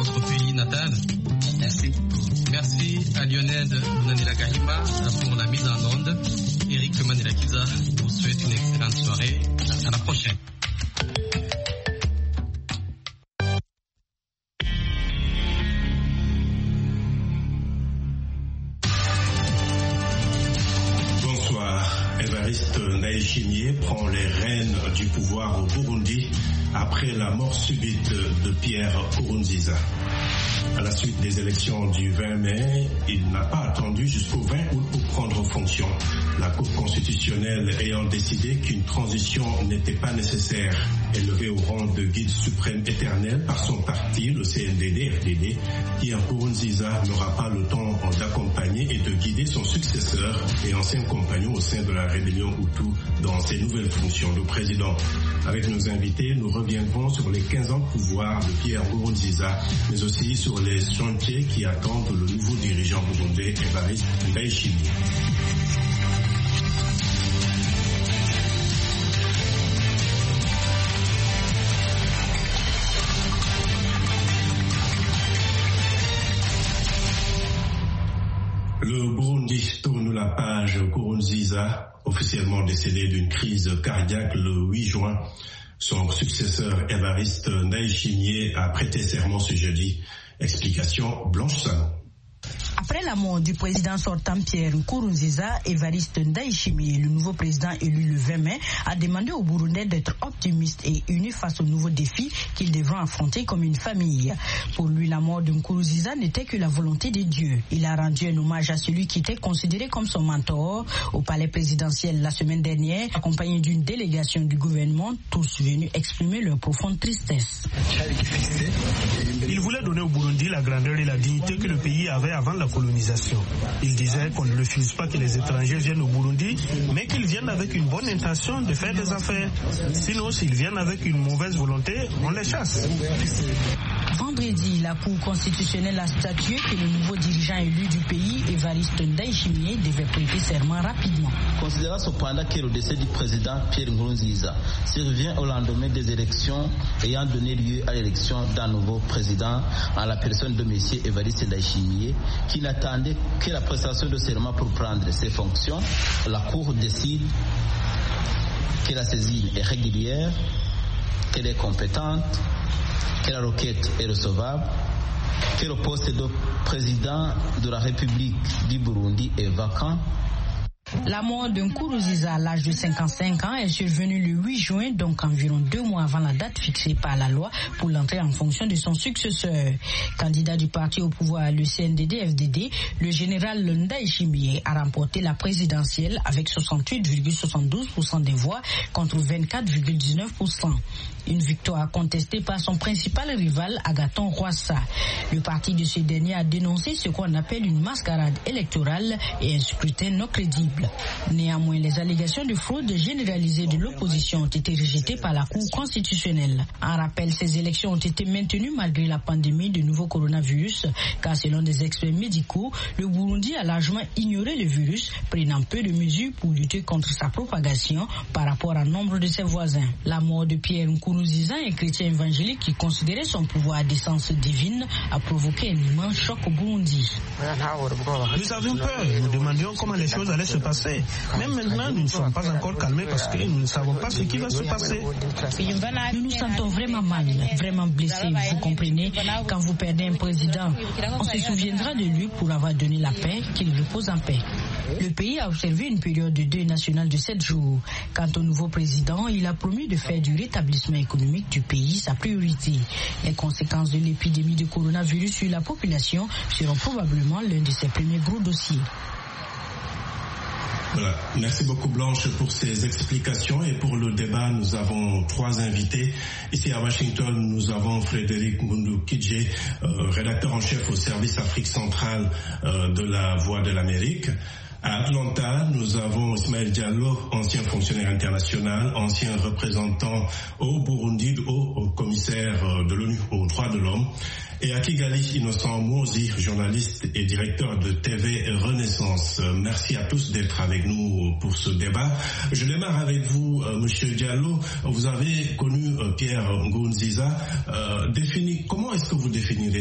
votre pays natal. Merci. Merci à Lionel Nanela Gahima pour la mise en onde. Eric Manelakiza vous souhaite une excellente soirée. À la prochaine. Évariste Ndayishimiye prend les rênes du pouvoir au Burundi après la mort subite de Pierre Nkurunziza. À la suite des élections du 20 mai, il n'a pas attendu jusqu'au 20 août pour prendre fonction. La Cour constitutionnelle ayant décidé qu'une transition n'était pas nécessaire, élevé au rang de guide suprême éternel par son parti, le CNDD-FDD, Pierre Nkurunziza n'aura pas le temps d'accompagner et de guider son successeur et ancien compagnon au sein de la rébellion Hutu dans ses nouvelles fonctions de président. Avec nos invités, nous reviendrons sur les 15 ans de pouvoir de Pierre Nkurunziza, mais aussi sur les chantiers qui attendent le nouveau dirigeant burundais Évariste Ndayishimiye. Le Burundi tourne la page. Nkurunziza, officiellement décédé d'une crise cardiaque le 8 juin. Son successeur Évariste Ndayishimiye a prêté serment ce jeudi. Explication Blanche Salon. Après la mort du président sortant Pierre Nkurunziza, Évariste Ndayishimiye, le nouveau président élu le 20 mai, a demandé aux Burundais d'être optimistes et unis face aux nouveaux défis qu'ils devront affronter comme une famille. Pour lui, la mort de Nkurunziza n'était que la volonté de Dieu. Il a rendu un hommage à celui qui était considéré comme son mentor au palais présidentiel la semaine dernière, accompagné d'une délégation du gouvernement, tous venus exprimer leur profonde tristesse. Il voulait donner au Burundi la grandeur et la dignité que le pays avait avant la colonisation. Il disait qu'on ne refuse pas que les étrangers viennent au Burundi, mais qu'ils viennent avec une bonne intention de faire des affaires. Sinon, s'ils viennent avec une mauvaise volonté, on les chasse. Vendredi, la Cour constitutionnelle a statué que le nouveau dirigeant élu du pays, Évariste Ndayishimiye, devait prêter serment rapidement. Considérant cependant que le décès du président Pierre Nkurunziza survient au lendemain des élections ayant donné lieu à l'élection d'un nouveau président en la personne de M. Évariste Ndayishimiye, qui n'attendait que la prestation de serment pour prendre ses fonctions, la Cour décide que la saisine est régulière, qu'elle est compétente, que la requête est recevable, que le poste de président de la République du Burundi est vacant. La mort de Nkurunziza à l'âge de 55 ans est survenue le 8 juin, donc environ 2 mois avant la date fixée par la loi pour l'entrée en fonction de son successeur. Candidat du parti au pouvoir, le CNDD-FDD, le général Ndayishimiye a remporté la présidentielle avec 68,72% des voix contre 24,19%. Une victoire contestée par son principal rival, Agathon Rwasa. Le parti de ce dernier a dénoncé ce qu'on appelle une mascarade électorale et un scrutin non crédible. Néanmoins, les allégations de fraude généralisée de l'opposition ont été rejetées par la Cour constitutionnelle. En rappel, ces élections ont été maintenues malgré la pandémie de nouveau coronavirus, car selon des experts médicaux, le Burundi a largement ignoré le virus, prenant peu de mesures pour lutter contre sa propagation par rapport au nombre de ses voisins. La mort de Pierre Nkurunziza, un chrétien évangélique qui considérait son pouvoir d'essence divine, a provoqué un immense choc au Burundi. Nous avions peur, nous demandions comment les choses allaient se passer. Même maintenant, nous ne sommes pas encore calmés parce que nous ne savons pas ce qui va se passer. Nous nous sentons vraiment mal, vraiment blessés. Vous comprenez, quand vous perdez un président, on se souviendra de lui pour avoir donné la paix, qu'il repose en paix. Le pays a observé une période de deuil national de 7 jours. Quant au nouveau président, il a promis de faire du rétablissement économique du pays sa priorité. Les conséquences de l'épidémie de coronavirus sur la population seront probablement l'un de ses premiers gros dossiers. Voilà. Merci beaucoup Blanche pour ces explications et pour le débat. Nous avons 3 invités. Ici à Washington, nous avons Frédéric Ngundu-Kidje, rédacteur en chef au service Afrique centrale de la Voix de l'Amérique. À Atlanta, nous avons Ismaël Diallo, ancien fonctionnaire international, ancien représentant au Burundi, au commissaire de l'ONU aux droits de l'homme. Et à Kigali, Innocent Mouzi, journaliste et directeur de TV Renaissance. Merci à tous d'être avec nous pour ce débat. Je démarre avec vous, Monsieur Diallo. Vous avez connu Pierre Nkurunziza. Comment est-ce que vous définirez